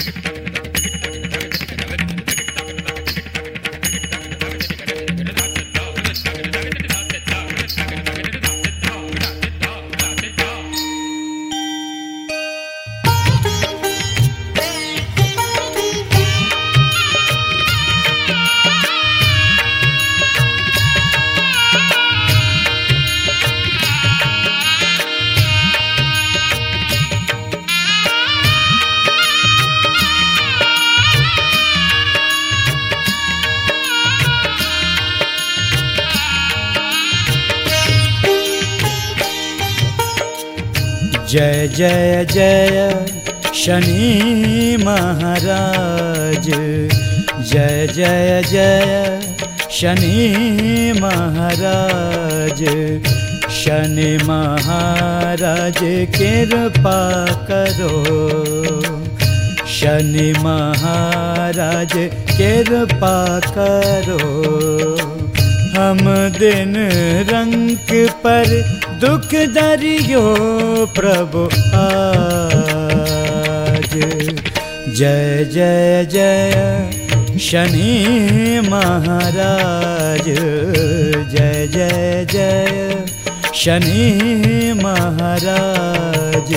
जय जय जय शनि महाराज, जय जय जय शनि महाराज। शनि महाराज कृपा करो, शनि महाराज कृपा करो। हम दिन रंग पर दुख दरियो प्रभु आज। जय जय जय शनि महाराज, जय जय जय शनि महाराज।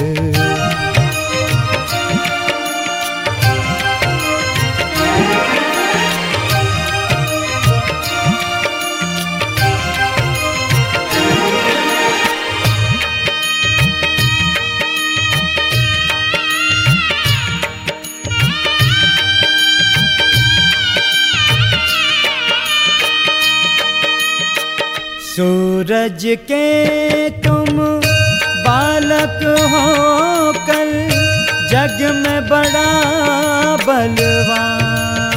सूरज के तुम बालक हो कर जग में बड़ा बलवान।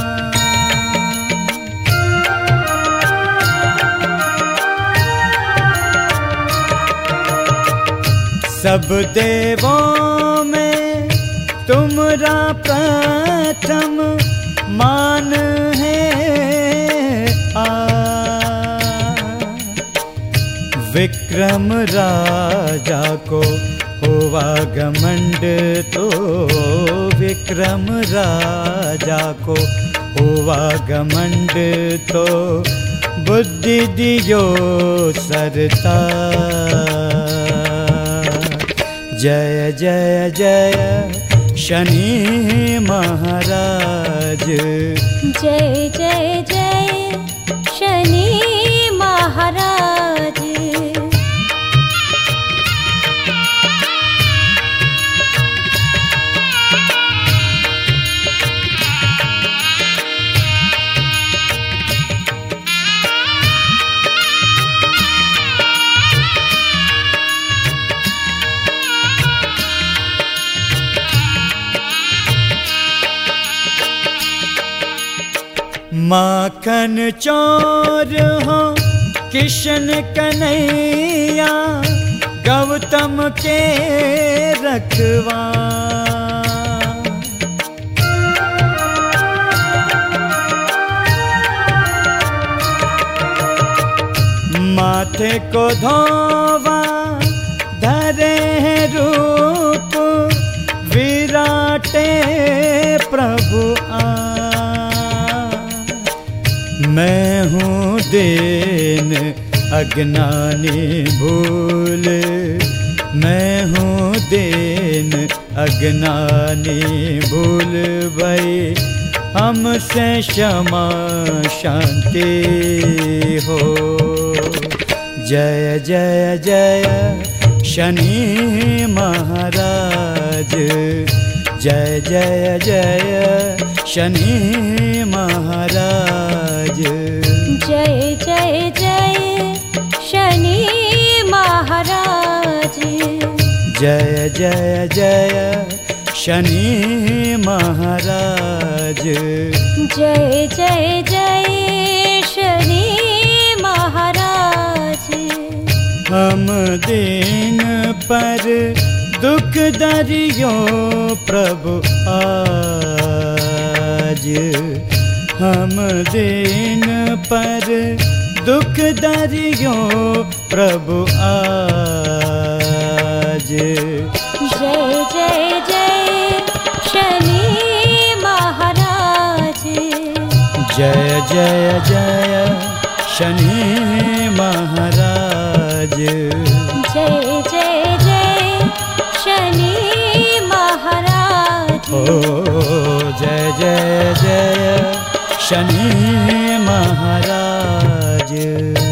सब देवों में तुमरा प्रथम मान है विक्रम राजा को हुआ घमंड तो विक्रम राजा को हुआ घमंड तो बुद्धि दियो सरता। जय जय जय शनि महाराज, जय जय जय शनि महाराज। माखन चोर हो किशन कन्हैया, गौतम के रखवा। माथे को धोवा धरे रूप विराटे प्रभु मैं हूँ देन अज्ञानी भूल, मैं हूँ देन अज्ञानी भूल भई हमसे क्षमा शांति हो। जय जय जय शनि महाराज, जय जय जय शनि महाराज। जय जय जय शनि महाराज, जय जय जय शनि महाराज। जय जय जय शनि महाराज। हम दीन पर दुख दरियो प्रभु आज, हम दीन पर दुख दरियो प्रभु आज। जय जय जय शनि जय जय जय शनि महाराज। जय जय जय शनि महाराज। ओ जय जय जय शनि महाराज।